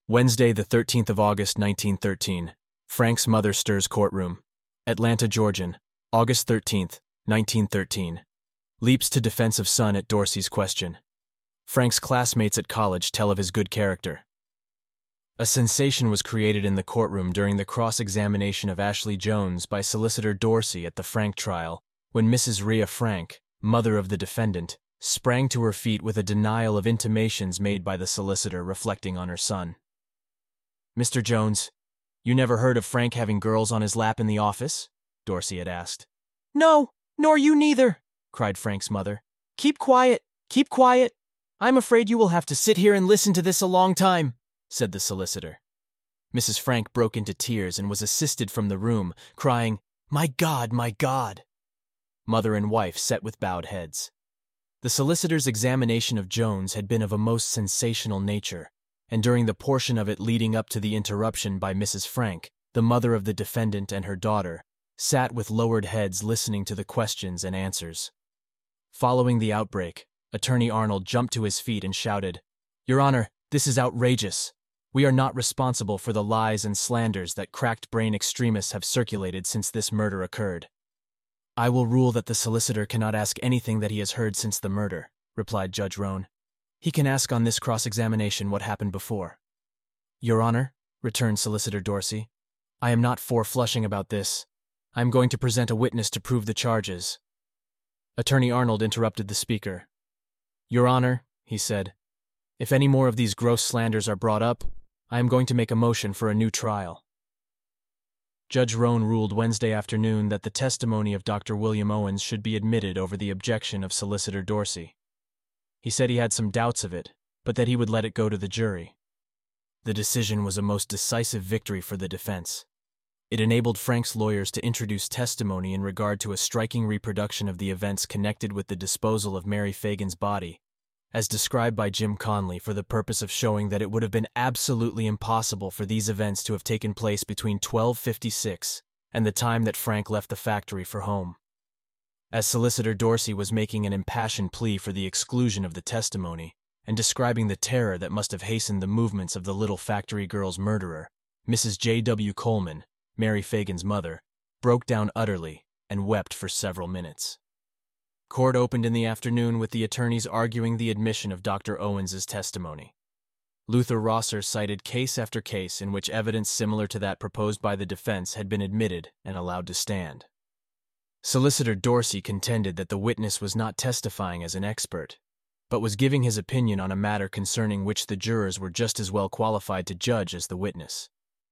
Wednesday, the 13th of August, 1913. Frank's mother stirs courtroom. Atlanta, Georgian, August 13th, 1913. Leaps to defense of son at Dorsey's question. Frank's classmates at college tell of his good character. A sensation was created in the courtroom during the cross-examination of Ashley Jones by Solicitor Dorsey at the Frank trial, when Mrs. Rhea Frank, mother of the defendant, sprang to her feet with a denial of intimations made by the solicitor reflecting on her son. "Mr. Jones, you never heard of Frank having girls on his lap in the office?" Dorsey had asked. "No, nor you neither," cried Frank's mother. Keep quiet, keep quiet. I'm afraid you will have to sit here and listen to this a long time," said the solicitor. Mrs. Frank broke into tears and was assisted from the room, crying, My God, my God!" Mother and wife sat with bowed heads. The solicitor's examination of Jones had been of a most sensational nature, and during the portion of it leading up to the interruption by Mrs. Frank, the mother of the defendant and her daughter sat with lowered heads listening to the questions and answers. Following the outbreak, Attorney Arnold jumped to his feet and shouted, "Your Honor, this is outrageous. We are not responsible for the lies and slanders that cracked-brain extremists have circulated since this murder occurred." "I will rule that the solicitor cannot ask anything that he has heard since the murder," replied Judge Roan. "He can ask on this cross-examination what happened before." "Your Honor," returned Solicitor Dorsey, "I am not for flushing about this. I am going to present a witness to prove the charges." Attorney Arnold interrupted the speaker. "Your Honor," he said, "if any more of these gross slanders are brought up, I am going to make a motion for a new trial." Judge Roan ruled Wednesday afternoon that the testimony of Dr. William Owens should be admitted over the objection of Solicitor Dorsey. He said he had some doubts of it, but that he would let it go to the jury. The decision was a most decisive victory for the defense. It enabled Frank's lawyers to introduce testimony in regard to a striking reproduction of the events connected with the disposal of Mary Fagan's body, as described by Jim Conley, for the purpose of showing that it would have been absolutely impossible for these events to have taken place between 12:56 and the time that Frank left the factory for home. As Solicitor Dorsey was making an impassioned plea for the exclusion of the testimony and describing the terror that must have hastened the movements of the little factory girl's murderer, Mrs. J.W. Coleman, Mary Fagan's mother, broke down utterly and wept for several minutes. Court opened in the afternoon with the attorneys arguing the admission of Dr. Owens's testimony. Luther Rosser cited case after case in which evidence similar to that proposed by the defense had been admitted and allowed to stand. Solicitor Dorsey contended that the witness was not testifying as an expert, but was giving his opinion on a matter concerning which the jurors were just as well qualified to judge as the witness.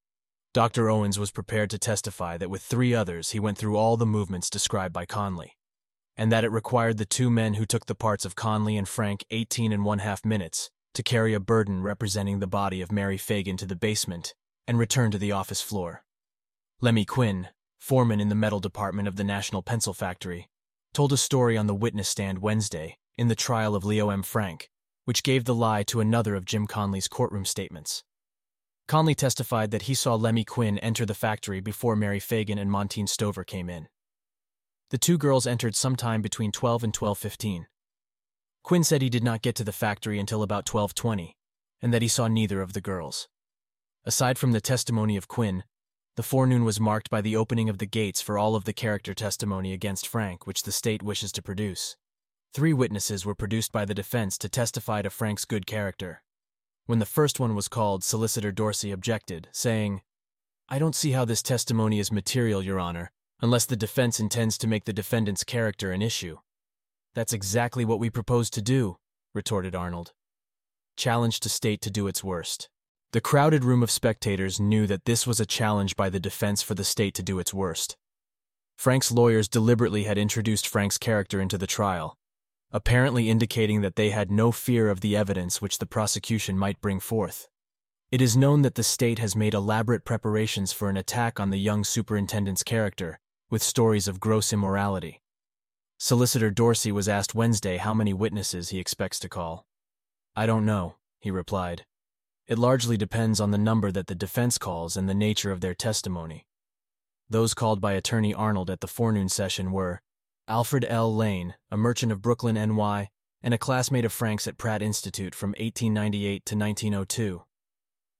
Dr. Owens was prepared to testify that with three others he went through all the movements described by Conley, and that it required the two men who took the parts of Conley and Frank 18½ minutes to carry a burden representing the body of Mary Fagan to the basement and return to the office floor. Lemmy Quinn, foreman in the metal department of the National Pencil Factory, told a story on the witness stand Wednesday in the trial of Leo M. Frank, which gave the lie to another of Jim Conley's courtroom statements. Conley testified that he saw Lemmy Quinn enter the factory before Mary Fagan and Montine Stover came in. The two girls entered sometime between 12 and 12:15. Quinn said he did not get to the factory until about 12:20, and that he saw neither of the girls. Aside from the testimony of Quinn, the forenoon was marked by the opening of the gates for all of the character testimony against Frank which the state wishes to produce. 3 witnesses were produced by the defense to testify to Frank's good character. When the first one was called, Solicitor Dorsey objected, saying, "I don't see how this testimony is material, Your Honor, unless the defense intends to make the defendant's character an issue." "That's exactly what we propose to do," retorted Arnold. Challenged to state to do its worst. The crowded room of spectators knew that this was a challenge by the defense for the state to do its worst. Frank's lawyers deliberately had introduced Frank's character into the trial, apparently indicating that they had no fear of the evidence which the prosecution might bring forth. It is known that the state has made elaborate preparations for an attack on the young superintendent's character, with stories of gross immorality. Solicitor Dorsey was asked Wednesday how many witnesses he expects to call. "I don't know," he replied. "It largely depends on the number that the defense calls and the nature of their testimony." Those called by Attorney Arnold at the forenoon session were Alfred L. Lane, a merchant of Brooklyn, NY, and a classmate of Frank's at Pratt Institute from 1898 to 1902.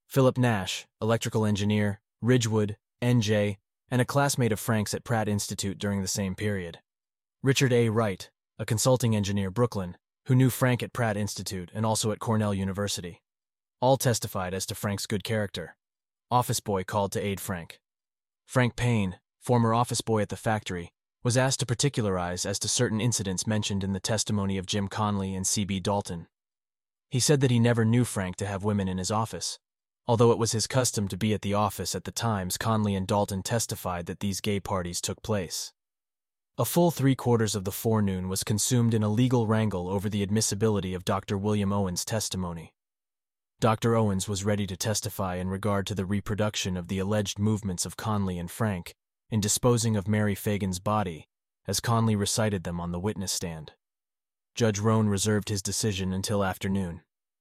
Philip Nash, electrical engineer, Ridgewood, NJ, and a classmate of Frank's at Pratt Institute during the same period. Richard A. Wright, a consulting engineer, Brooklyn, who knew Frank at Pratt Institute and also at Cornell University. All testified as to Frank's good character. Office boy called to aid Frank. Frank Payne, former office boy at the factory, was asked to particularize as to certain incidents mentioned in the testimony of Jim Conley and C.B. Dalton. He said that he never knew Frank to have women in his office. Although it was his custom to be at the office at the times Conley and Dalton testified that these gay parties took place. A full 3/4 of the forenoon was consumed in a legal wrangle over the admissibility of Dr. William Owens' testimony. Dr. Owens was ready to testify in regard to the reproduction of the alleged movements of Conley and Frank in disposing of Mary Fagan's body, as Conley recited them on the witness stand. Judge Roan reserved his decision until afternoon.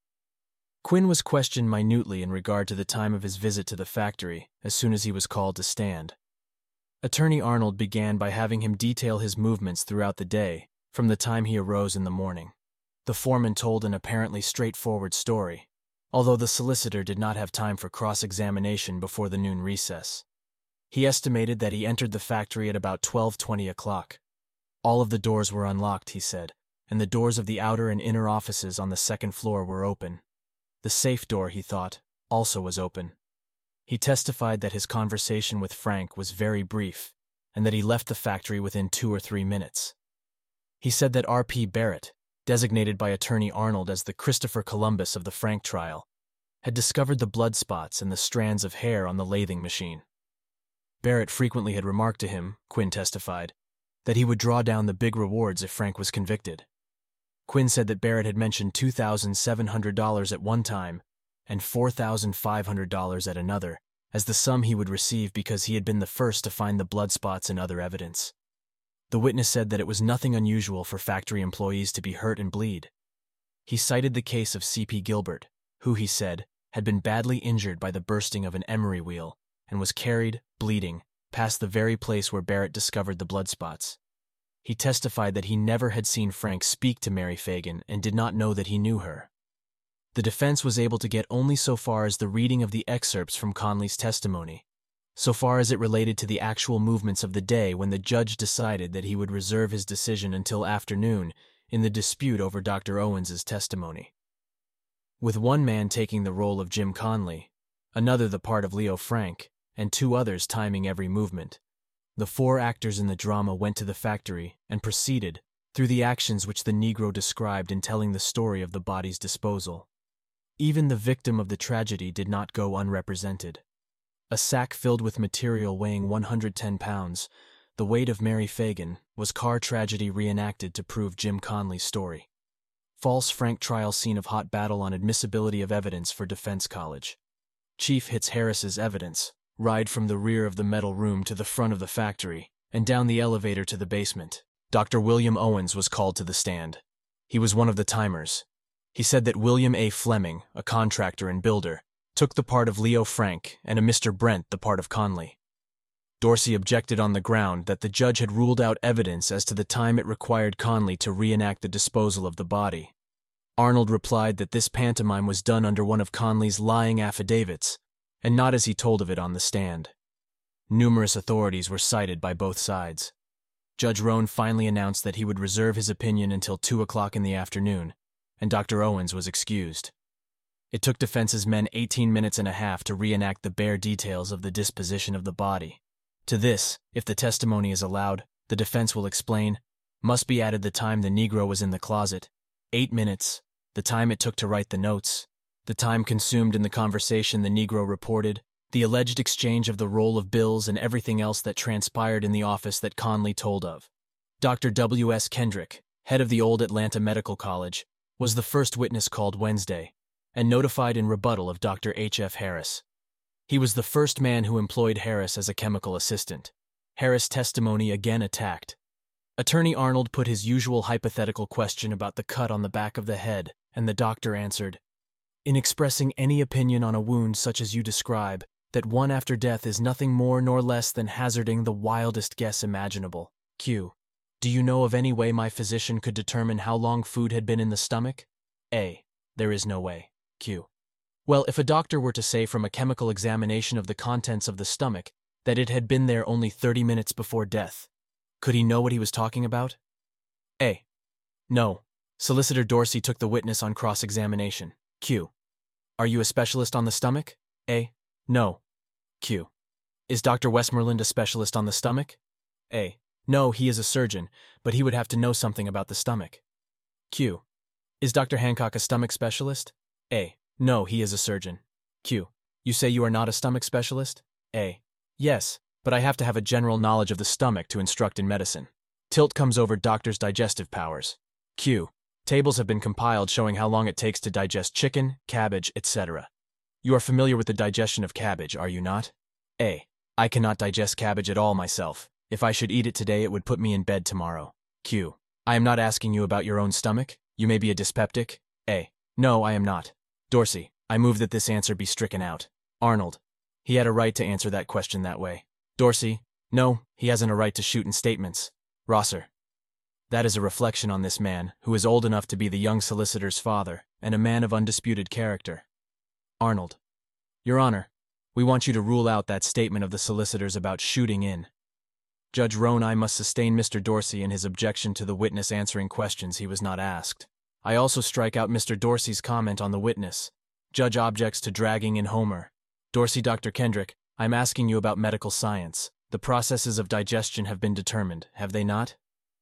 Quinn was questioned minutely in regard to the time of his visit to the factory as soon as he was called to stand. Attorney Arnold began by having him detail his movements throughout the day, from the time he arose in the morning. The foreman told an apparently straightforward story, although the solicitor did not have time for cross-examination before the noon recess. He estimated that he entered the factory at about 12:20 o'clock. All of the doors were unlocked, he said, and the doors of the outer and inner offices on the second floor were open. The safe door, he thought, also was open. He testified that his conversation with Frank was very brief, and that he left the factory within 2 or 3 minutes. He said that R.P. Barrett, designated by Attorney Arnold as the Christopher Columbus of the Frank trial, had discovered the blood spots and the strands of hair on the lathing machine. Barrett frequently had remarked to him, Quinn testified, that he would draw down the big rewards if Frank was convicted. Quinn said that Barrett had mentioned $2,700 at one time and $4,500 at another as the sum he would receive because he had been the first to find the blood spots and other evidence. The witness said that it was nothing unusual for factory employees to be hurt and bleed. He cited the case of C.P. Gilbert, who, he said, had been badly injured by the bursting of an emery wheel and was carried, bleeding, past the very place where Barrett discovered the blood spots. He testified that he never had seen Frank speak to Mary Fagan and did not know that he knew her. The defense was able to get only so far as the reading of the excerpts from Conley's testimony, so far as it related to the actual movements of the day when the judge decided that he would reserve his decision until afternoon in the dispute over Dr. Owens's testimony. With one man taking the role of Jim Conley, another the part of Leo Frank, and 2 others timing every movement, the 4 actors in the drama went to the factory and proceeded through the actions which the Negro described in telling the story of the body's disposal. Even the victim of the tragedy did not go unrepresented. A sack filled with material weighing 110 pounds, the weight of Mary Fagan, was car tragedy reenacted to prove Jim Conley's story. False Frank trial scene of hot battle on admissibility of evidence for Defense College. Chief hits Harris's evidence, ride from the rear of the metal room to the front of the factory, and down the elevator to the basement. Dr. William Owens was called to the stand. He was one of the timers. He said that William A. Fleming, a contractor and builder, took the part of Leo Frank and a Mr. Brent the part of Conley. Dorsey objected on the ground that the judge had ruled out evidence as to the time it required Conley to reenact the disposal of the body. Arnold replied that this pantomime was done under one of Conley's lying affidavits, and not as he told of it on the stand. Numerous authorities were cited by both sides. Judge Roan finally announced that he would reserve his opinion until 2 o'clock in the afternoon, and Dr. Owens was excused. It took defense's men 18 minutes and a half to reenact the bare details of the disposition of the body. To this, if the testimony is allowed, the defense will explain, must be added the time the Negro was in the closet, 8 minutes, the time it took to write the notes, the time consumed in the conversation the Negro reported, the alleged exchange of the roll of bills and everything else that transpired in the office that Conley told of. Dr. W. S. Kendrick, head of the old Atlanta Medical College, was the first witness called Wednesday, and notified in rebuttal of Dr. H. F. Harris. He was the first man who employed Harris as a chemical assistant. Harris' testimony again attacked. Attorney Arnold put his usual hypothetical question about the cut on the back of the head, and the doctor answered, "In expressing any opinion on a wound such as you describe, that one after death is nothing more nor less than hazarding the wildest guess imaginable. Q. Do you know of any way my physician could determine how long food had been in the stomach? A. There is no way. Q. Well, if a doctor were to say from a chemical examination of the contents of the stomach that it had been there only 30 minutes before death, could he know what he was talking about? A. No. Solicitor Dorsey took the witness on cross-examination. Q. Are you a specialist on the stomach? A. No. Q. Is Dr. Westmoreland a specialist on the stomach? A. No, he is a surgeon, but he would have to know something about the stomach. Q. Is Dr. Hancock a stomach specialist? A. No, he is a surgeon. Q. You say you are not a stomach specialist? A. Yes, but I have to have a general knowledge of the stomach to instruct in medicine. Tilt comes over doctors' digestive powers. Q. Tables have been compiled showing how long it takes to digest chicken, cabbage, etc. You are familiar with the digestion of cabbage, are you not? A. I cannot digest cabbage at all myself. If I should eat it today, it would put me in bed tomorrow. Q. I am not asking you about your own stomach. You may be a dyspeptic. A. No, I am not. Dorsey. I move that this answer be stricken out. Arnold. He had a right to answer that question that way. Dorsey. No, he hasn't a right to shoot in statements. Rosser. That is a reflection on this man, who is old enough to be the young solicitor's father, and a man of undisputed character. Arnold. Your Honor, we want you to rule out that statement of the solicitor's about shooting in. Judge Roan, I must sustain Mr. Dorsey in his objection to the witness answering questions he was not asked. I also strike out Mr. Dorsey's comment on the witness. Judge objects to dragging in Homer. Dorsey. Dr. Kendrick, I'm asking you about medical science. The processes of digestion have been determined, have they not?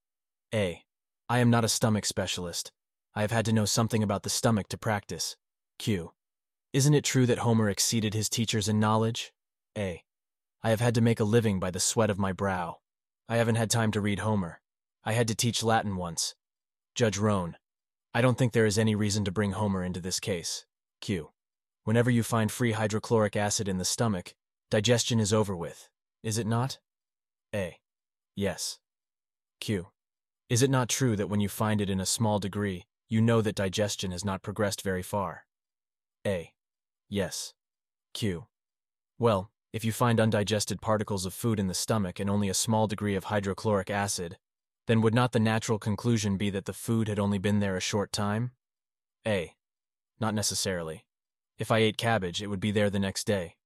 A. I am not a stomach specialist. I have had to know something about the stomach to practice. Q. Isn't it true that Homer exceeded his teachers in knowledge? A. I have had to make a living by the sweat of my brow. I haven't had time to read Homer. I had to teach Latin once. Judge Roan. I don't think there is any reason to bring Homer into this case. Q. Whenever you find free hydrochloric acid in the stomach, digestion is over with, is it not? A. Yes. Q. Is it not true that when you find it in a small degree, you know that digestion has not progressed very far? A. Yes. Q. Well, if you find undigested particles of food in the stomach and only a small degree of hydrochloric acid, then would not the natural conclusion be that the food had only been there a short time? A. Not necessarily. If I ate cabbage, it would be there the next day.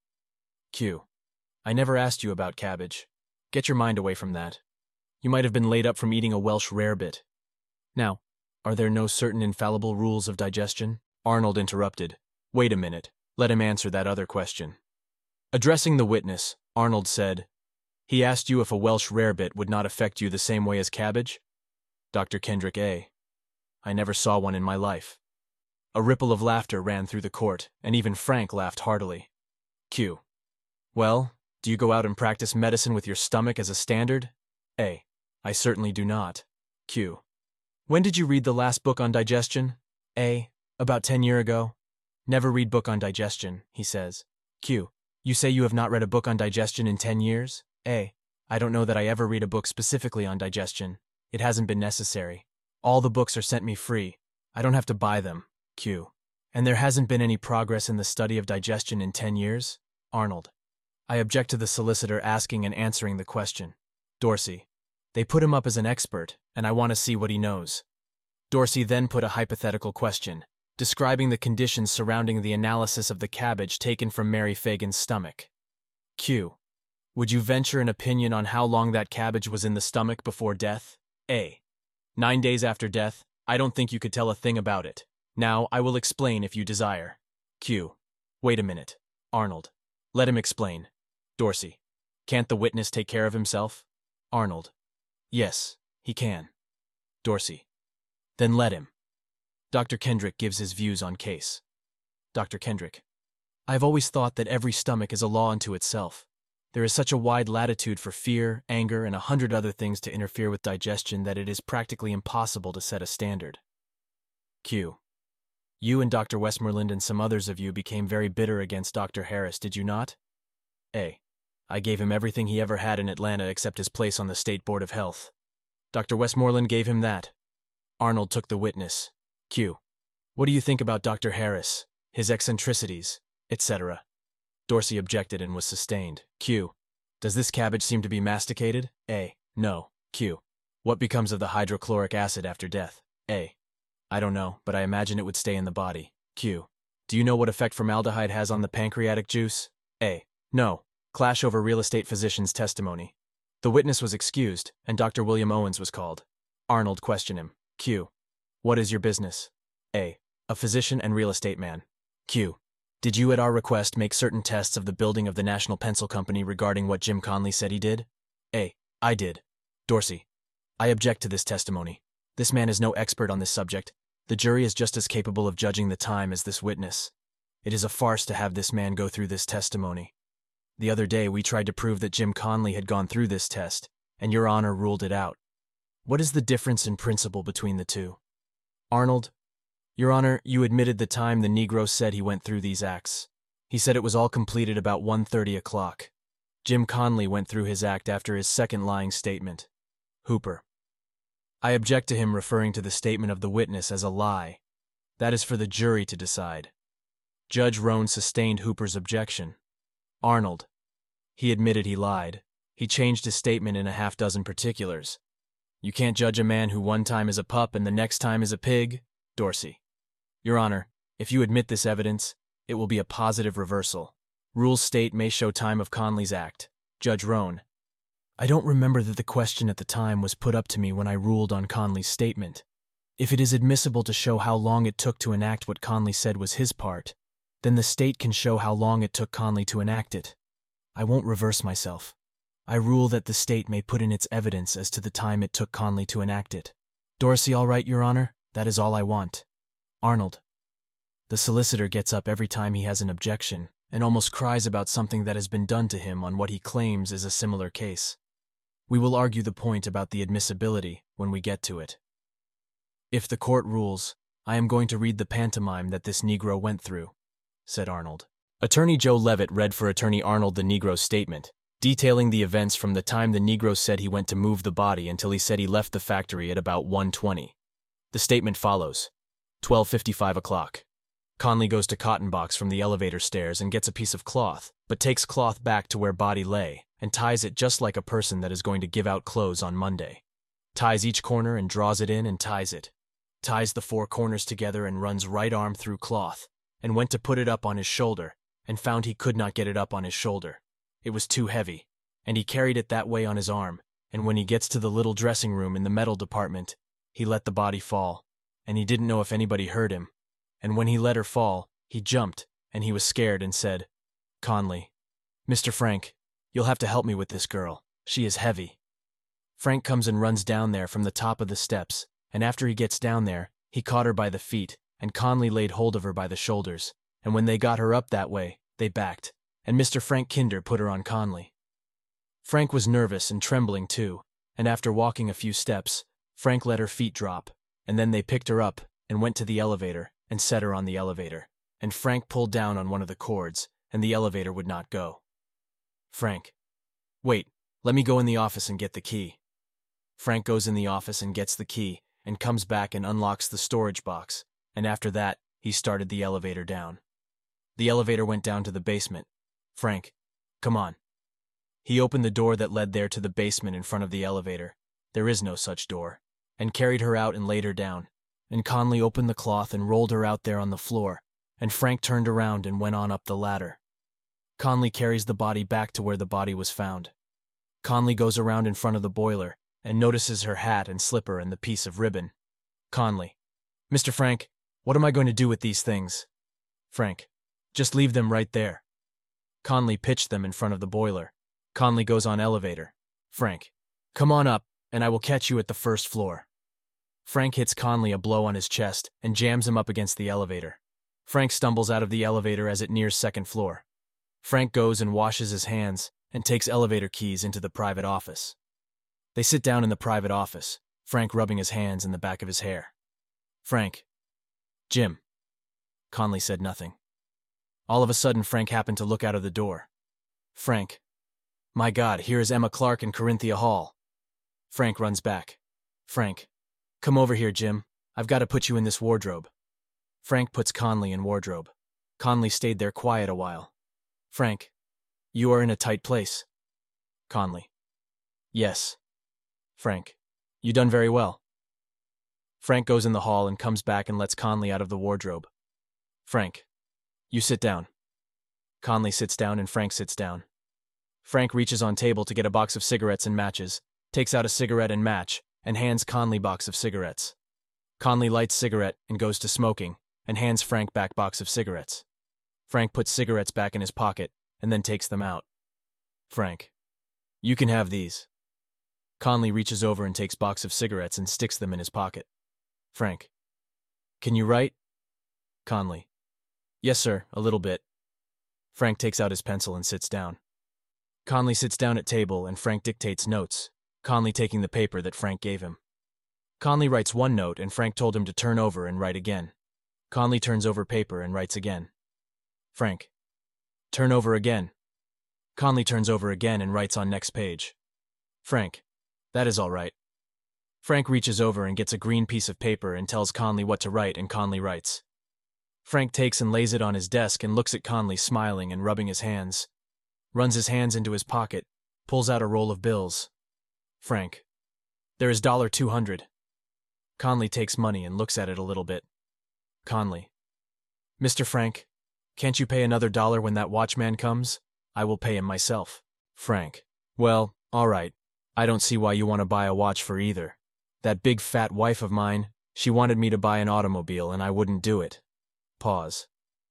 Q. I never asked you about cabbage. Get your mind away from that. You might have been laid up from eating a Welsh rarebit. Now, are there no certain infallible rules of digestion? Arnold interrupted. Wait a minute. Let him answer that other question. Addressing the witness, Arnold said, He asked you if a Welsh rarebit would not affect you the same way as cabbage? Dr. Kendrick. A. I never saw one in my life. A ripple of laughter ran through the court, and even Frank laughed heartily. Q. Well, do you go out and practice medicine with your stomach as a standard? A. I certainly do not. Q. When did you read the last book on digestion? A. About 10 years ago. Never read book on digestion, he says. Q. You say you have not read a book on digestion in 10 years? A. I don't know that I ever read a book specifically on digestion. It hasn't been necessary. All the books are sent me free. I don't have to buy them. Q. And there hasn't been any progress in the study of digestion in 10 years? Arnold. I object to the solicitor asking and answering the question. Dorsey. They put him up as an expert, and I want to see what he knows. Dorsey then put a hypothetical question, describing the conditions surrounding the analysis of the cabbage taken from Mary Fagan's stomach. Q. Would you venture an opinion on how long that cabbage was in the stomach before death? A. 9 days after death. I don't think you could tell a thing about it. Now, I will explain if you desire. Q. Wait a minute. Arnold. Let him explain. Dorsey. Can't the witness take care of himself? Arnold. Yes, he can. Dorsey. Then let him. Dr. Kendrick gives his views on case. Dr. Kendrick. I have always thought that every stomach is a law unto itself. There is such a wide latitude for fear, anger, and 100 other things to interfere with digestion that it is practically impossible to set a standard. Q. You and Dr. Westmoreland and some others of you became very bitter against Dr. Harris, did you not? A. I gave him everything he ever had in Atlanta except his place on the State Board of Health. Dr. Westmoreland gave him that. Arnold took the witness. Q. What do you think about Dr. Harris, his eccentricities, etc.? Dorsey objected and was sustained. Q. Does this cabbage seem to be masticated? A. No. Q. What becomes of the hydrochloric acid after death? A. I don't know, but I imagine it would stay in the body. Q. Do you know what effect formaldehyde has on the pancreatic juice? A. No. Clash over real estate physician's testimony. The witness was excused, and Dr. William Owens was called. Arnold questioned him. Q. What is your business? A. A physician and real estate man. Q. Did you at our request make certain tests of the building of the National Pencil Company regarding what Jim Conley said he did? A. I did. Dorsey. I object to this testimony. This man is no expert on this subject. The jury is just as capable of judging the time as this witness. It is a farce to have this man go through this testimony. The other day we tried to prove that Jim Conley had gone through this test, and Your Honor ruled it out. What is the difference in principle between the two? Arnold. Your Honor, you admitted the time the Negro said he went through these acts. He said it was all completed about 1:30 o'clock. Jim Conley went through his act after his second lying statement. Hooper. I object to him referring to the statement of the witness as a lie. That is for the jury to decide. Judge Roan sustained Hooper's objection. Arnold. He admitted he lied. He changed his statement in a half dozen particulars. You can't judge a man who one time is a pup and the next time is a pig. Dorsey. Your Honor, if you admit this evidence, it will be a positive reversal. Rules state may show time of Conley's act. Judge Roan. I don't remember that the question at the time was put up to me when I ruled on Conley's statement. If it is admissible to show how long it took to enact what Conley said was his part, then the state can show how long it took Conley to enact it. I won't reverse myself. I rule that the state may put in its evidence as to the time it took Conley to enact it. Dorsey, all right, Your Honor? That is all I want. Arnold. The solicitor gets up every time he has an objection and almost cries about something that has been done to him on what he claims is a similar case. We will argue the point about the admissibility when we get to it. If the court rules, I am going to read the pantomime that this Negro went through, said Arnold. Attorney Joe Levitt read for Attorney Arnold the Negro's statement, detailing the events from the time the Negro said he went to move the body until he said he left the factory at about 1:20. The statement follows. 12:55 o'clock. Conley goes to Cotton Box from the elevator stairs and gets a piece of cloth, but takes cloth back to where body lay and ties it just like a person that is going to give out clothes on Monday. Ties each corner and draws it in and ties it. Ties the four corners together and runs right arm through cloth, and went to put it up on his shoulder, and found he could not get it up on his shoulder. It was too heavy, and he carried it that way on his arm, and when he gets to the little dressing room in the metal department, he let the body fall, and he didn't know if anybody heard him, and when he let her fall, he jumped, and he was scared and said, Conley, Mr. Frank, you'll have to help me with this girl. She is heavy. Frank comes and runs down there from the top of the steps, and after he gets down there, he caught her by the feet, and Conley laid hold of her by the shoulders, and when they got her up that way, they backed, and Mr. Frank Kinder put her on Conley. Frank was nervous and trembling too, and after walking a few steps, Frank let her feet drop, and then they picked her up and went to the elevator and set her on the elevator, and Frank pulled down on one of the cords, and the elevator would not go. Frank. Wait, let me go in the office and get the key. Frank goes in the office and gets the key, and comes back and unlocks the storage box, and after that, he started the elevator down. The elevator went down to the basement. Frank, come on. He opened the door that led there to the basement in front of the elevator. There is no such door. And carried her out and laid her down. And Conley opened the cloth and rolled her out there on the floor, and Frank turned around and went on up the ladder. Conley carries the body back to where the body was found. Conley goes around in front of the boiler and notices her hat and slipper and the piece of ribbon. Conley. Mr. Frank, what am I going to do with these things? Frank. Just leave them right there. Conley pitched them in front of the boiler. Conley goes on elevator. Frank. Come on up, and I will catch you at the first floor. Frank hits Conley a blow on his chest and jams him up against the elevator. Frank stumbles out of the elevator as it nears second floor. Frank goes and washes his hands and takes elevator keys into the private office. They sit down in the private office, Frank rubbing his hands in the back of his hair. Frank. Jim. Conley said nothing. All of a sudden, Frank happened to look out of the door. Frank. My God, here is Emma Clark and Corinthia Hall. Frank runs back. Frank. Come over here, Jim. I've got to put you in this wardrobe. Frank puts Conley in wardrobe. Conley stayed there quiet a while. Frank. You are in a tight place. Conley. Yes. Frank. You done very well. Frank goes in the hall and comes back and lets Conley out of the wardrobe. Frank. You sit down. Conley sits down and Frank sits down. Frank reaches on table to get a box of cigarettes and matches, takes out a cigarette and match, and hands Conley box of cigarettes. Conley lights cigarette and goes to smoking, and hands Frank back box of cigarettes. Frank puts cigarettes back in his pocket, and then takes them out. Frank, you can have these. Conley reaches over and takes box of cigarettes and sticks them in his pocket. Frank, can you write? Conley, yes sir, a little bit. Frank takes out his pencil and sits down. Conley sits down at table and Frank dictates notes, Conley taking the paper that Frank gave him. Conley writes one note and Frank told him to turn over and write again. Conley turns over paper and writes again. Frank, turn over again. Conley turns over again and writes on next page. Frank, that is all right. Frank reaches over and gets a green piece of paper and tells Conley what to write, and Conley writes. Frank takes and lays it on his desk and looks at Conley smiling and rubbing his hands. Runs his hands into his pocket, pulls out a roll of bills. Frank, there is $200. Conley takes money and looks at it a little bit. Conley, Mr. Frank, can't you pay another $1 when that watchman comes? I will pay him myself. Frank, well, all right. I don't see why you want to buy a watch for either. That big fat wife of mine, she wanted me to buy an automobile and I wouldn't do it. Pause.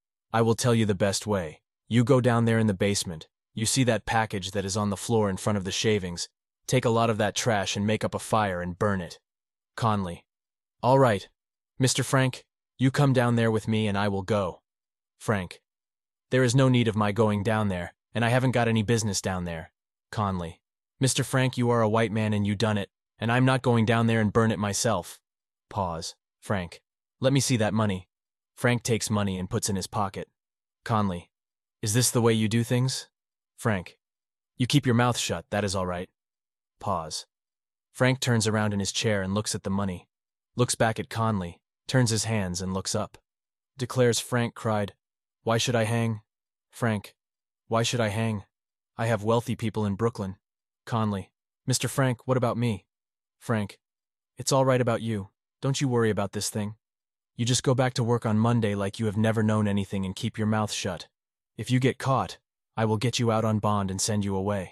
I will tell you the best way. You go down there in the basement. You see that package that is on the floor in front of the shavings. Take a lot of that trash and make up a fire and burn it. Conley, all right. Mr. Frank, you come down there with me and I will go. Frank, there is no need of my going down there, and I haven't got any business down there. Conley, Mr. Frank, you are a white man and you done it, and I'm not going down there and burn it myself. Pause. Frank, let me see that money. Frank takes money and puts in his pocket. Conley, is this the way you do things? Frank, you keep your mouth shut, that is all right. Pause. Frank turns around in his chair and looks at the money. Looks back at Conley, turns his hands and looks up. Declares Frank cried, why should I hang? Frank, why should I hang? I have wealthy people in Brooklyn. Conley, Mr. Frank, what about me? Frank, it's all right about you. Don't you worry about this thing. You just go back to work on Monday like you have never known anything and keep your mouth shut. If you get caught, I will get you out on bond and send you away.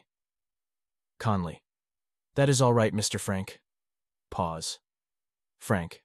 Conley, that is all right, Mr. Frank. Pause. Frank,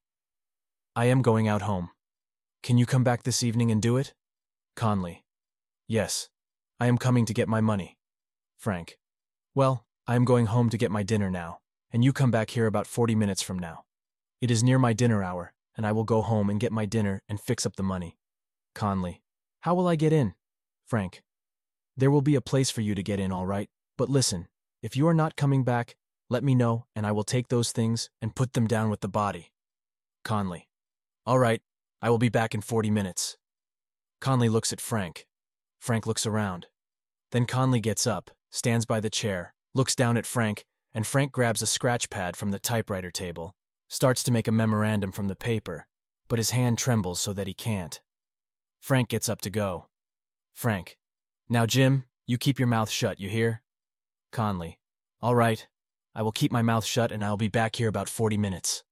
I am going out home. Can you come back this evening and do it? Conley, yes, I am coming to get my money. Frank, well, I am going home to get my dinner now, and you come back here about 40 minutes from now. It is near my dinner hour, and I will go home and get my dinner and fix up the money. Conley, how will I get in? Frank, there will be a place for you to get in, all right, but listen, if you are not coming back, let me know, and I will take those things and put them down with the body. Conley, all right, I will be back in 40 minutes. Conley looks at Frank. Frank looks around. Then Conley gets up, stands by the chair, looks down at Frank, and Frank grabs a scratch pad from the typewriter table, starts to make a memorandum from the paper, but his hand trembles so that he can't. Frank gets up to go. Frank, now Jim, you keep your mouth shut, you hear? Conley, all right, I will keep my mouth shut and I'll be back here about 40 minutes.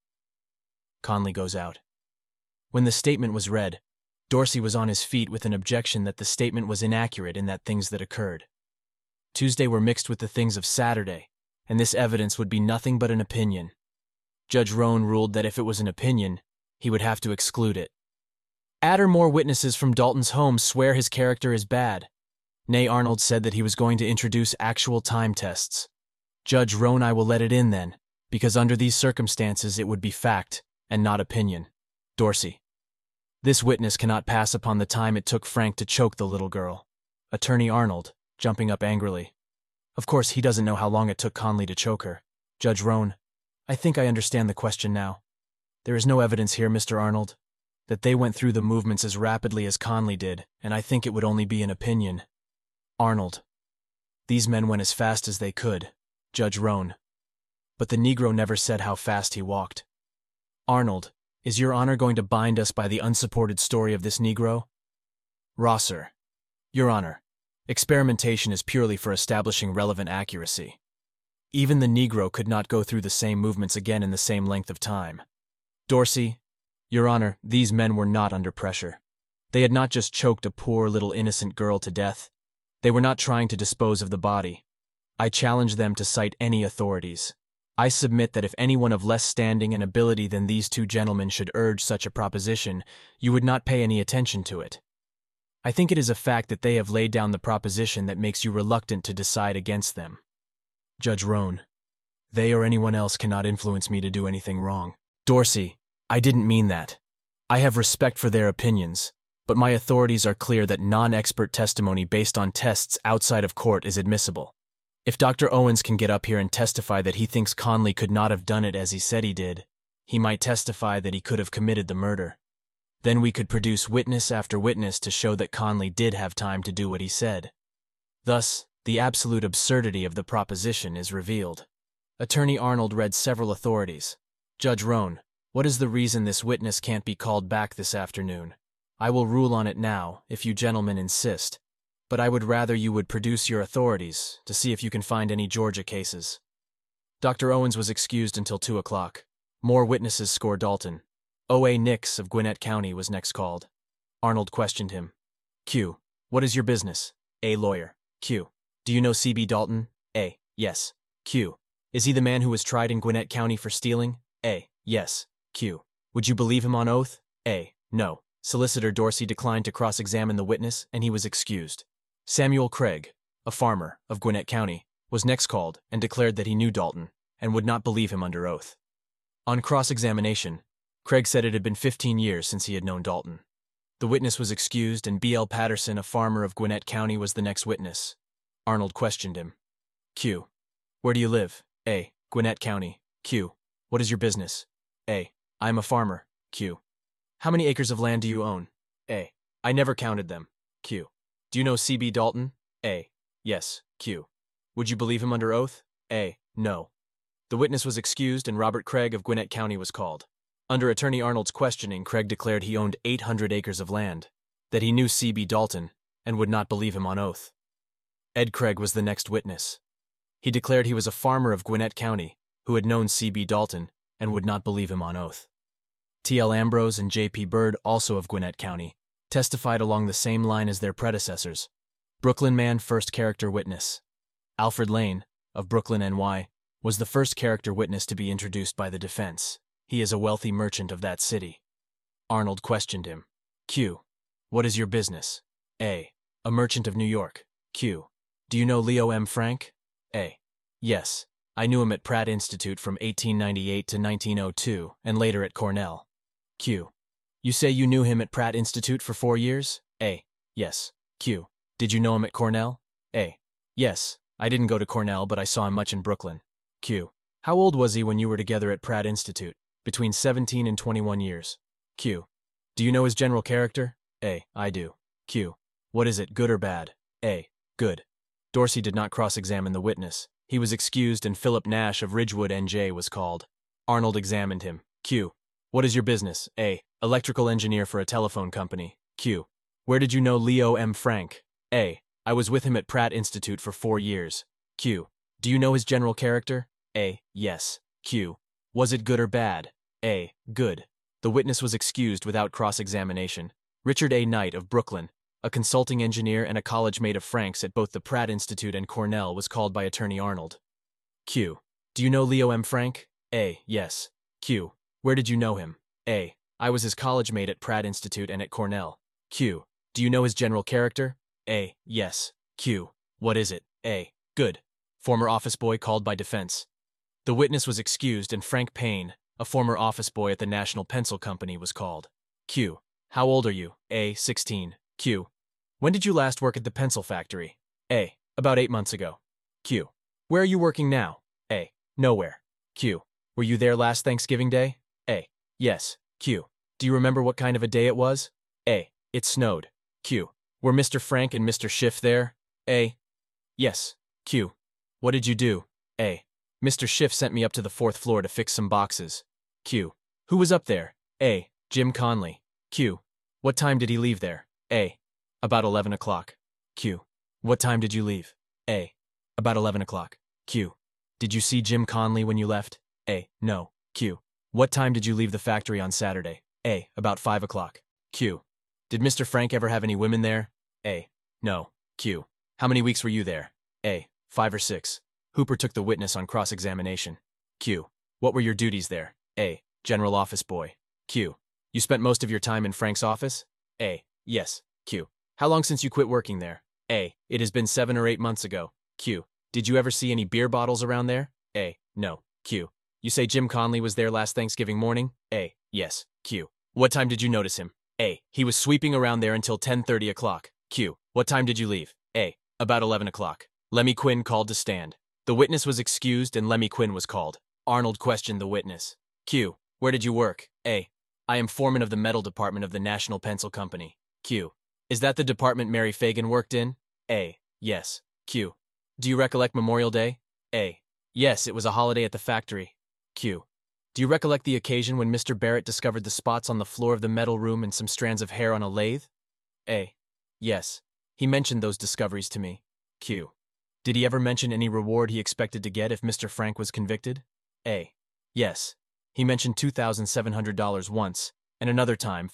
Conley goes out. When the statement was read, Dorsey was on his feet with an objection that the statement was inaccurate in that things that occurred Tuesday were mixed with the things of Saturday, and this evidence would be nothing but an opinion. Judge Roan ruled that if it was an opinion, he would have to exclude it. Add or more witnesses from Dalton's home swear his character is bad. Nay, Arnold said that he was going to introduce actual time tests. Judge Roan, I will let it in then, because under these circumstances it would be fact and not opinion. Dorsey, this witness cannot pass upon the time it took Frank to choke the little girl. Attorney Arnold, jumping up angrily. Of course he doesn't know how long it took Conley to choke her. Judge Roan, I think I understand the question now. There is no evidence here, Mr. Arnold, that they went through the movements as rapidly as Conley did, and I think it would only be an opinion. Arnold, these men went as fast as they could. Judge Roan, but the Negro never said how fast he walked. Arnold, is your honor going to bind us by the unsupported story of this Negro? Rosser, your honor, experimentation is purely for establishing relevant accuracy. Even the Negro could not go through the same movements again in the same length of time. Dorsey, your honor, these men were not under pressure. They had not just choked a poor little innocent girl to death. They were not trying to dispose of the body. I challenge them to cite any authorities. I submit that if anyone of less standing and ability than these two gentlemen should urge such a proposition, you would not pay any attention to it. I think it is a fact that they have laid down the proposition that makes you reluctant to decide against them. Judge Roan, they or anyone else cannot influence me to do anything wrong. Dorsey, I didn't mean that. I have respect for their opinions, but my authorities are clear that non-expert testimony based on tests outside of court is admissible. If Dr. Owens can get up here and testify that he thinks Conley could not have done it as he said he did, he might testify that he could have committed the murder. Then we could produce witness after witness to show that Conley did have time to do what he said. Thus, the absolute absurdity of the proposition is revealed. Attorney Arnold read several authorities. Judge Roan, what is the reason this witness can't be called back this afternoon? I will rule on it now, if you gentlemen insist, but I would rather you would produce your authorities to see if you can find any Georgia cases. Dr. Owens was excused until 2 o'clock. More witnesses score Dalton. O.A. Nix of Gwinnett County was next called. Arnold questioned him. Q. What is your business? A. Lawyer. Q. Do you know C.B. Dalton? A. Yes. Q. Is he the man who was tried in Gwinnett County for stealing? A. Yes. Q. Would you believe him on oath? A. No. Solicitor Dorsey declined to cross-examine the witness, and he was excused. Samuel Craig, a farmer of Gwinnett County, was next called and declared that he knew Dalton and would not believe him under oath. On cross-examination, Craig said it had been 15 years since he had known Dalton. The witness was excused, and B.L. Patterson, a farmer of Gwinnett County, was the next witness. Arnold questioned him. Q. Where do you live? A. Gwinnett County. Q. What is your business? A. I am a farmer. Q. How many acres of land do you own? A. I never counted them. Q. Do you know C.B. Dalton? A. Yes. Q. Would you believe him under oath? A. No. The witness was excused, and Robert Craig of Gwinnett County was called. Under Attorney Arnold's questioning, Craig declared he owned 800 acres of land, that he knew C.B. Dalton, and would not believe him on oath. Ed Craig was the next witness. He declared he was a farmer of Gwinnett County, who had known C.B. Dalton, and would not believe him on oath. T.L. Ambrose and J.P. Bird, also of Gwinnett County, testified along the same line as their predecessors. Brooklyn Man first character witness. Alfred Lane, of Brooklyn, NY, was the first character witness to be introduced by the defense. He is a wealthy merchant of that city. Arnold questioned him. Q. What is your business? A. A merchant of New York. Q. Do you know Leo M. Frank? A. Yes. I knew him at Pratt Institute from 1898 to 1902, and later at Cornell. Q. You say you knew him at Pratt Institute for 4 years? A. Yes. Q. Did you know him at Cornell? A. Yes. I didn't go to Cornell, but I saw him much in Brooklyn. Q. How old was he when you were together at Pratt Institute? Between 17 and 21 years. Q. Do you know his general character? A. I do. Q. What is it, good or bad? A. Good. Dorsey did not cross-examine the witness. He was excused, and Philip Nash of Ridgewood, NJ, was called. Arnold examined him. Q. What is your business? A. Electrical engineer for a telephone company. Q. Where did you know Leo M. Frank? A. I was with him at Pratt Institute for 4 years. Q. Do you know his general character? A. Yes. Q. Was it good or bad? A. Good. The witness was excused without cross-examination. Richard A. Knight of Brooklyn, a consulting engineer and a college mate of Frank's at both the Pratt Institute and Cornell, was called by Attorney Arnold. Q. Do you know Leo M. Frank? A. Yes. Q. Where did you know him? A. I was his college mate at Pratt Institute and at Cornell. Q. Do you know his general character? A. Yes. Q. What is it? A. Good. Former office boy called by defense. The witness was excused, and Frank Payne, a former office boy at the National Pencil Company, was called. Q. How old are you? A. 16. Q. When did you last work at the pencil factory? A. About 8 months ago. Q. Where are you working now? A. Nowhere. Q. Were you there last Thanksgiving Day? A. Yes. Q. Do you remember what kind of a day it was? A. It snowed. Q. Were Mr. Frank and Mr. Schiff there? A. Yes. Q. What did you do? A. Mr. Schiff sent me up to the 4th floor to fix some boxes. Q. Who was up there? A. Jim Conley. Q. What time did he leave there? A. About 11 o'clock. Q. What time did you leave? A. About 11 o'clock. Q. Did you see Jim Conley when you left? A. No. Q. What time did you leave the factory on Saturday? A. About 5 o'clock. Q. Did Mr. Frank ever have any women there? A. No. Q. How many weeks were you there? A. 5 or 6. Hooper took the witness on cross-examination. Q. What were your duties there? A. General office boy. Q. You spent most of your time in Frank's office? A. Yes. Q. How long since you quit working there? A. It has been 7 or 8 months ago. Q. Did you ever see any beer bottles around there? A. No. Q. You say Jim Conley was there last Thanksgiving morning? A. Yes. Q. What time did you notice him? A. He was sweeping around there until 10:30 o'clock. Q. What time did you leave? A. About 11 o'clock. Lemmy Quinn called to stand. The witness was excused and Lemmy Quinn was called. Arnold questioned the witness. Q. Where did you work? A. I am foreman of the metal department of the National Pencil Company. Q. Is that the department Mary Fagan worked in? A. Yes. Q. Do you recollect Memorial Day? A. Yes, it was a holiday at the factory. Q. Do you recollect the occasion when Mr. Barrett discovered the spots on the floor of the metal room and some strands of hair on a lathe? A. Yes. He mentioned those discoveries to me. Q. Did he ever mention any reward he expected to get if Mr. Frank was convicted? A. Yes. He mentioned $2,700 once, and another time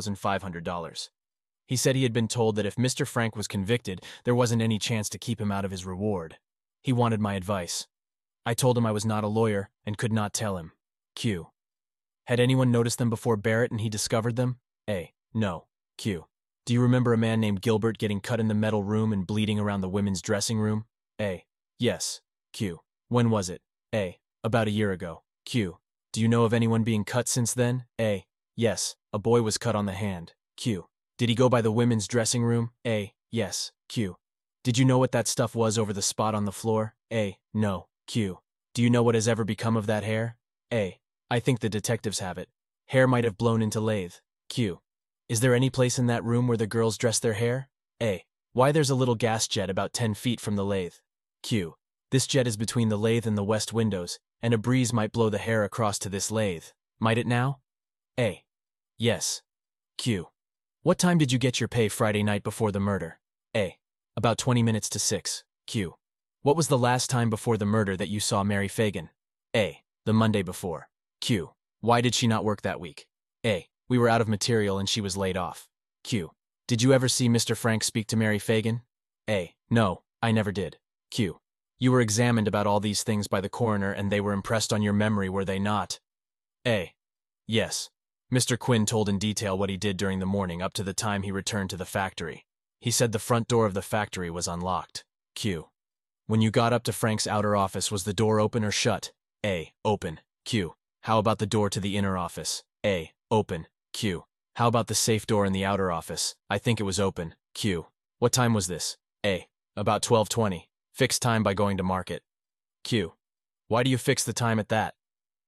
$4,500. He said he had been told that if Mr. Frank was convicted, there wasn't any chance to keep him out of his reward. He wanted my advice. I told him I was not a lawyer and could not tell him. Q. Had anyone noticed them before Barrett and he discovered them? A. No. Q. Do you remember a man named Gilbert getting cut in the metal room and bleeding around the women's dressing room? A. Yes. Q. When was it? A. About a year ago. Q. Do you know of anyone being cut since then? A. Yes. A boy was cut on the hand. Q. Did he go by the women's dressing room? A. Yes. Q. Did you know what that stuff was over the spot on the floor? A. No. Q. Do you know what has ever become of that hair? A. I think the detectives have it. Hair might have blown into lathe. Q. Is there any place in that room where the girls dress their hair? A. Why, there's a little gas jet about 10 feet from the lathe. Q. This jet is between the lathe and the west windows, and a breeze might blow the hair across to this lathe. Might it now? A. Yes. Q. What time did you get your pay Friday night before the murder? A. About 20 minutes to 6. Q. What was the last time before the murder that you saw Mary Fagan? A. The Monday before. Q. Why did she not work that week? A. We were out of material and she was laid off. Q. Did you ever see Mr. Frank speak to Mary Fagan? A. No, I never did. Q. You were examined about all these things by the coroner and they were impressed on your memory, were they not? A. Yes. Mr. Quinn told in detail what he did during the morning up to the time he returned to the factory. He said the front door of the factory was unlocked. Q. When you got up to Frank's outer office, was the door open or shut? A. Open. Q. How about the door to the inner office? A. Open. Q. How about the safe door in the outer office? I think it was open. Q. What time was this? A. About 12:20. Fixed time by going to market. Q. Why do you fix the time at that?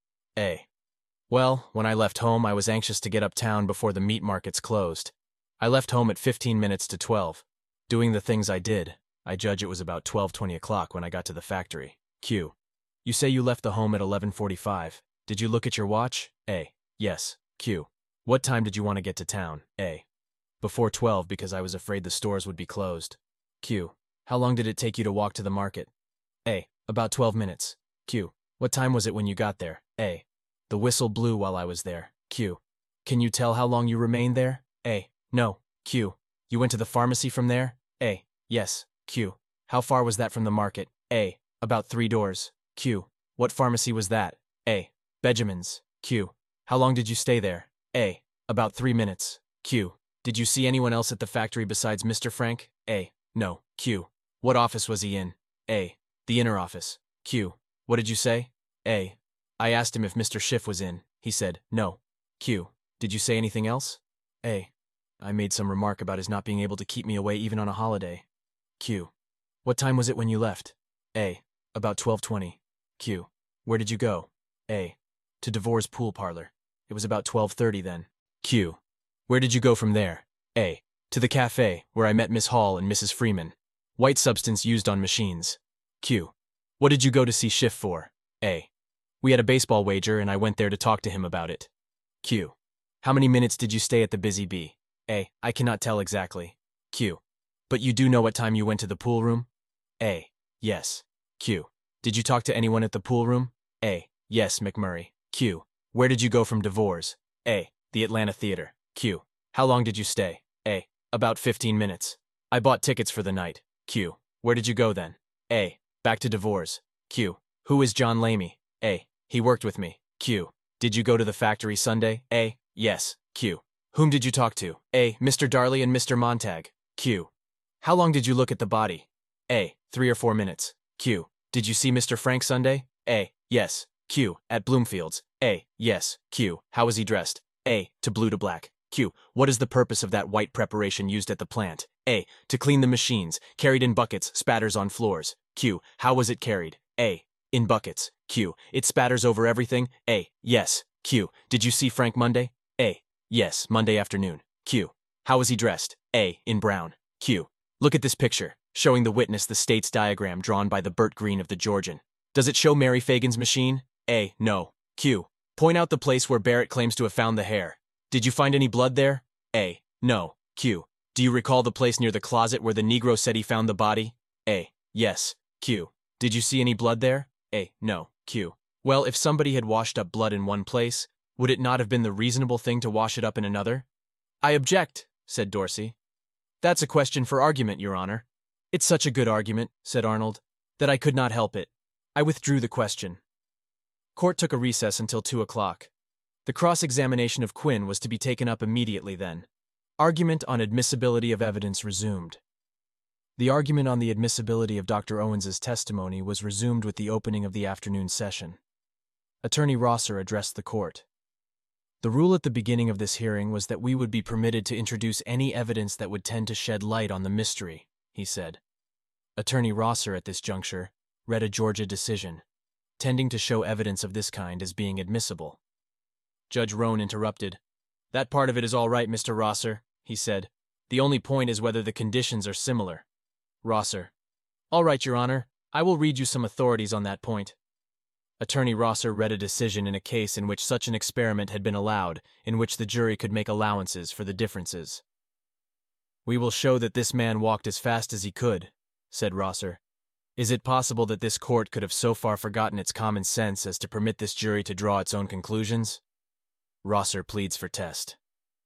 A. Well, when I left home, I was anxious to get uptown before the meat markets closed. I left home at 15 minutes to 12. Doing the things I did, I judge it was about 12:20 o'clock when I got to the factory. Q. You say you left the home at 11:45. Did you look at your watch? A. Yes. Q. What time did you want to get to town? A. Before 12 because I was afraid the stores would be closed. Q. How long did it take you to walk to the market? A. About 12 minutes. Q. What time was it when you got there? A. The whistle blew while I was there. Q. Can you tell how long you remained there? A. No. Q. You went to the pharmacy from there? A. Yes. Q. How far was that from the market? A. About 3 doors. Q. What pharmacy was that? A. Benjamin's. Q. How long did you stay there? A. About 3 minutes. Q. Did you see anyone else at the factory besides Mr. Frank? A. No. Q. What office was he in? A. The inner office. Q. What did you say? A. I asked him if Mr. Schiff was in. He said, no. Q. Did you say anything else? A. I made some remark about his not being able to keep me away even on a holiday. Q. What time was it when you left? A. About 12:20. Q. Where did you go? A. To DeVore's pool parlor. It was about 12:30 then. Q. Where did you go from there? A. To the cafe, where I met Miss Hall and Mrs. Freeman. White substance used on machines. Q. What did you go to see Schiff for? A. We had a baseball wager and I went there to talk to him about it. Q. How many minutes did you stay at the Busy Bee? A. I cannot tell exactly. Q. But you do know what time you went to the pool room? A. Yes. Q. Did you talk to anyone at the pool room? A. Yes, McMurray. Q. Where did you go from DeVore's? A. The Atlanta Theater. Q. How long did you stay? A. About 15 minutes. I bought tickets for the night. Q. Where did you go then? A. Back to Devores. Q. Who is John Lamy? A. He worked with me. Q. Did you go to the factory Sunday? A. Yes. Q. Whom did you talk to? A. Mr. Darley and Mr. Montag. Q. How long did you look at the body? A. 3 or 4 minutes. Q. Did you see Mr. Frank Sunday? A. Yes. Q. At Bloomfield's. A. Yes. Q. How was he dressed? A. To blue to black. Q. What is the purpose of that white preparation used at the plant? A. To clean the machines, carried in buckets, spatters on floors. Q. How was it carried? A. In buckets. Q. It spatters over everything? A. Yes. Q. Did you see Frank Monday? A. Yes, Monday afternoon. Q. How was he dressed? A. In brown. Q. Look at this picture, showing the witness the state's diagram drawn by the Bert Green of the Georgian. Does it show Mary Fagan's machine? A. No. Q. Point out the place where Barrett claims to have found the hair. Did you find any blood there? A. No. Q. Do you recall the place near the closet where the Negro said he found the body? A. Yes. Q. Did you see any blood there? A. No. Q. Well, if somebody had washed up blood in one place, would it not have been the reasonable thing to wash it up in another? I object, said Dorsey. That's a question for argument, Your Honor. It's such a good argument, said Arnold, that I could not help it. I withdrew the question. Court took a recess until 2 o'clock. The cross-examination of Quinn was to be taken up immediately then. Argument on admissibility of evidence resumed. The argument on the admissibility of Dr. Owens's testimony was resumed with the opening of the afternoon session. Attorney Rosser addressed the court. The rule at the beginning of this hearing was that we would be permitted to introduce any evidence that would tend to shed light on the mystery, he said. Attorney Rosser, at this juncture, read a Georgia decision, tending to show evidence of this kind as being admissible. Judge Roan interrupted. That part of it is all right, Mr. Rosser, he said. The only point is whether the conditions are similar. Rosser. All right, Your Honor. I will read you some authorities on that point. Attorney Rosser read a decision in a case in which such an experiment had been allowed, in which the jury could make allowances for the differences. We will show that this man walked as fast as he could, said Rosser. Is it possible that this court could have so far forgotten its common sense as to permit this jury to draw its own conclusions? Rosser pleads for test.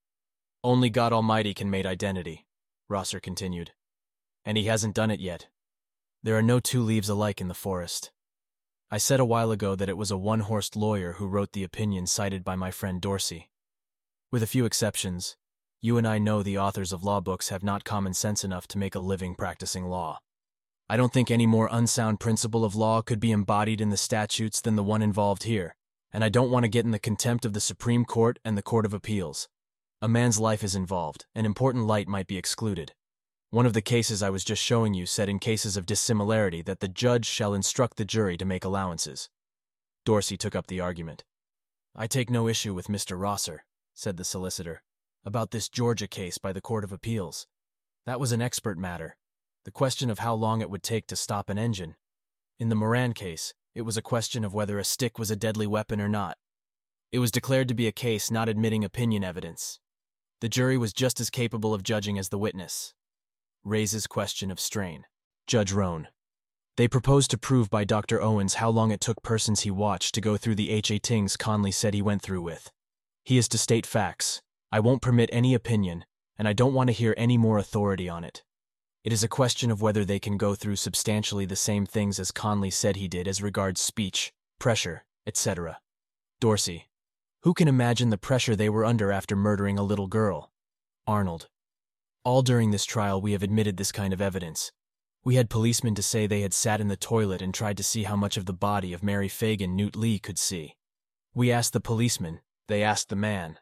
Only God Almighty can make identity, Rosser continued. And he hasn't done it yet. There are no two leaves alike in the forest. I said a while ago that it was a one-horsed lawyer who wrote the opinion cited by my friend Dorsey. With a few exceptions, you and I know the authors of law books have not common sense enough to make a living practicing law. I don't think any more unsound principle of law could be embodied in the statutes than the one involved here, and I don't want to get in the contempt of the Supreme Court and the Court of Appeals. A man's life is involved, and important light might be excluded. One of the cases I was just showing you said in cases of dissimilarity that the judge shall instruct the jury to make allowances. Dorsey took up the argument. I take no issue with Mr. Rosser, said the solicitor, about this Georgia case by the Court of Appeals. That was an expert matter, the question of how long it would take to stop an engine. In the Moran case, it was a question of whether a stick was a deadly weapon or not. It was declared to be a case not admitting opinion evidence. The jury was just as capable of judging as the witness. Raises question of strain. Judge Roan. They proposed to prove by Dr. Owens how long it took persons he watched to go through the H.A. things Conley said he went through with. He is to state facts. I won't permit any opinion, and I don't want to hear any more authority on it. It is a question of whether they can go through substantially the same things as Conley said he did as regards speech, pressure, etc. Dorsey. Who can imagine the pressure they were under after murdering a little girl? Arnold. All during this trial we have admitted this kind of evidence. We had policemen to say they had sat in the toilet and tried to see how much of the body of Mary Fagan Newt Lee could see. We asked the policeman, they asked the man.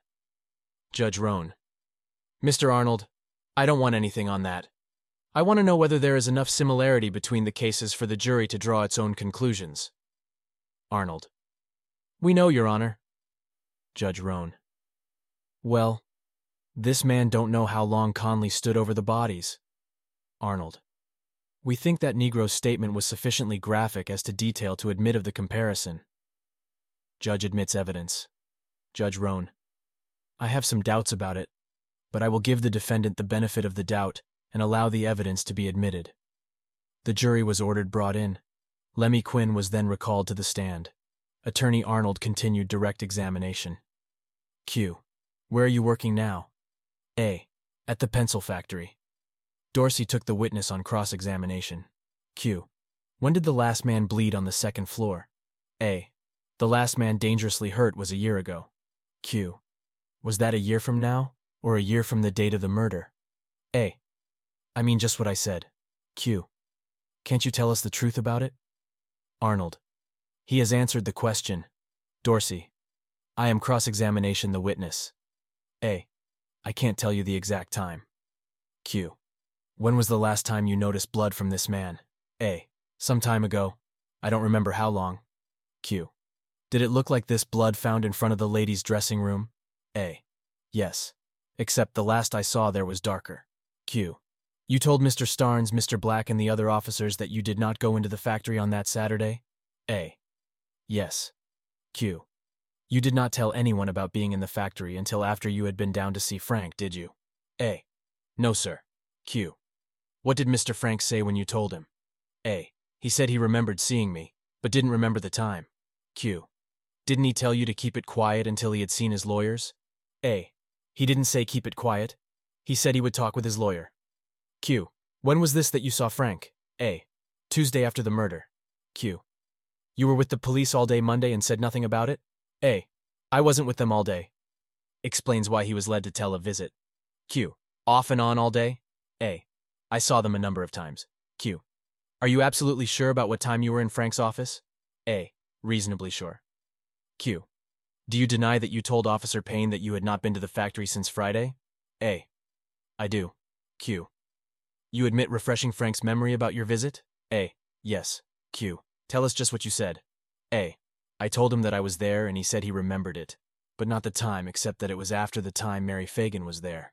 Judge Roan. Mr. Arnold, I don't want anything on that. I want to know whether there is enough similarity between the cases for the jury to draw its own conclusions. Arnold. We know, Your Honor. Judge Roan. Well, this man don't know how long Conley stood over the bodies. Arnold. We think that Negro's statement was sufficiently graphic as to detail to admit of the comparison. Judge admits evidence. Judge Roan. I have some doubts about it, but I will give the defendant the benefit of the doubt and allow the evidence to be admitted. The jury was ordered brought in. Lemmy Quinn was then recalled to the stand. Attorney Arnold continued direct examination. Q. Where are you working now? A. At the pencil factory. Dorsey took the witness on cross-examination. Q. When did the last man bleed on the second floor? A. The last man dangerously hurt was a year ago. Q. Was that a year from now, or a year from the date of the murder? A. I mean just what I said. Q. Can't you tell us the truth about it? Arnold. He has answered the question. Dorsey. I am cross-examination the witness. A. I can't tell you the exact time. Q. When was the last time you noticed blood from this man? A. Some time ago. I don't remember how long. Q. Did it look like this blood found in front of the ladies' dressing room? A. Yes. Except the last I saw there was darker. Q. You told Mr. Starnes, Mr. Black, and the other officers that you did not go into the factory on that Saturday? A. Yes. Q. You did not tell anyone about being in the factory until after you had been down to see Frank, did you? A. No, sir. Q. What did Mr. Frank say when you told him? A. He said he remembered seeing me, but didn't remember the time. Q. Didn't he tell you to keep it quiet until he had seen his lawyers? A. He didn't say keep it quiet. He said he would talk with his lawyer. Q. When was this that you saw Frank? A. Tuesday after the murder. Q. You were with the police all day Monday and said nothing about it? A. I wasn't with them all day. Explains why he was led to tell a visit. Q. Off and on all day? A. I saw them a number of times. Q. Are you absolutely sure about what time you were in Frank's office? A. Reasonably sure. Q. Do you deny that you told Officer Payne that you had not been to the factory since Friday? A. I do. Q. You admit refreshing Frank's memory about your visit? A. Yes. Q. Tell us just what you said. A. I told him that I was there and he said he remembered it, but not the time except that it was after the time Mary Fagan was there.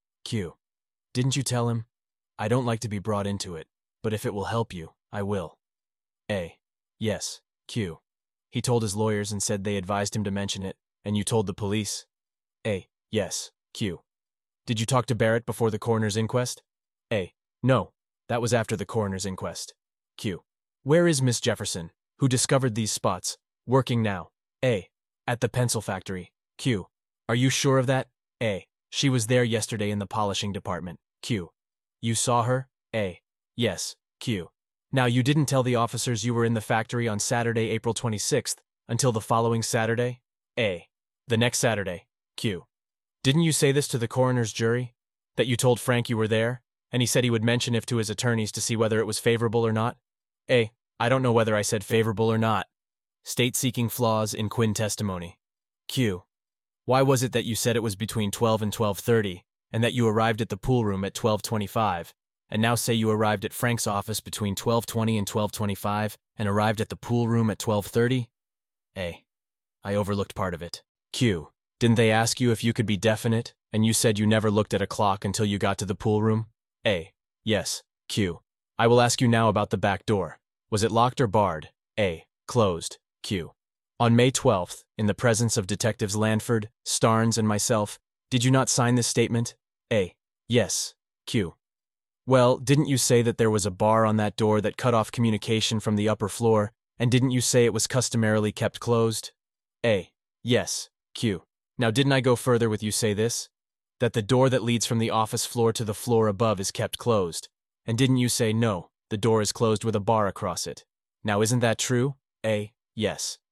Q. Didn't you tell him? I don't like to be brought into it, but if it will help you, I will. A. Yes. Q. He told his lawyers and said they advised him to mention it, and you told the police? A. Yes. Q. Did you talk to Barrett before the coroner's inquest? A. No. That was after the coroner's inquest. Q. Where is Miss Jefferson, who discovered these spots, working now? A. At the pencil factory. Q. Are you sure of that? A. She was there yesterday in the polishing department. Q. You saw her? A. Yes. Q. Now you didn't tell the officers you were in the factory on Saturday, April 26th, until the following Saturday? A. The next Saturday. Q. Didn't you say this to the coroner's jury? That you told Frank you were there, and he said he would mention it to his attorneys to see whether it was favorable or not? A. I don't know whether I said favorable or not. State seeking flaws in Quinn testimony. Q. Why was it that you said it was between 12 and 12:30, and that you arrived at the pool room at 12:25, and now say you arrived at Frank's office between 12:20 and 12:25, and arrived at the pool room at 12:30? A. I overlooked part of it. Q. Didn't they ask you if you could be definite, and you said you never looked at a clock until you got to the pool room? A. Yes. Q. I will ask you now about the back door. Was it locked or barred? A. Closed. Q. On May 12th, in the presence of Detectives Lanford, Starnes, and myself, did you not sign this statement? A. Yes. Q. Well, didn't you say that there was a bar on that door that cut off communication from the upper floor, and didn't you say it was customarily kept closed? A. Yes. Q. Now didn't I go further with you say this? That the door that leads from the office floor to the floor above is kept closed, and didn't you say no, the door is closed with a bar across it? Now isn't that true? A. Yes.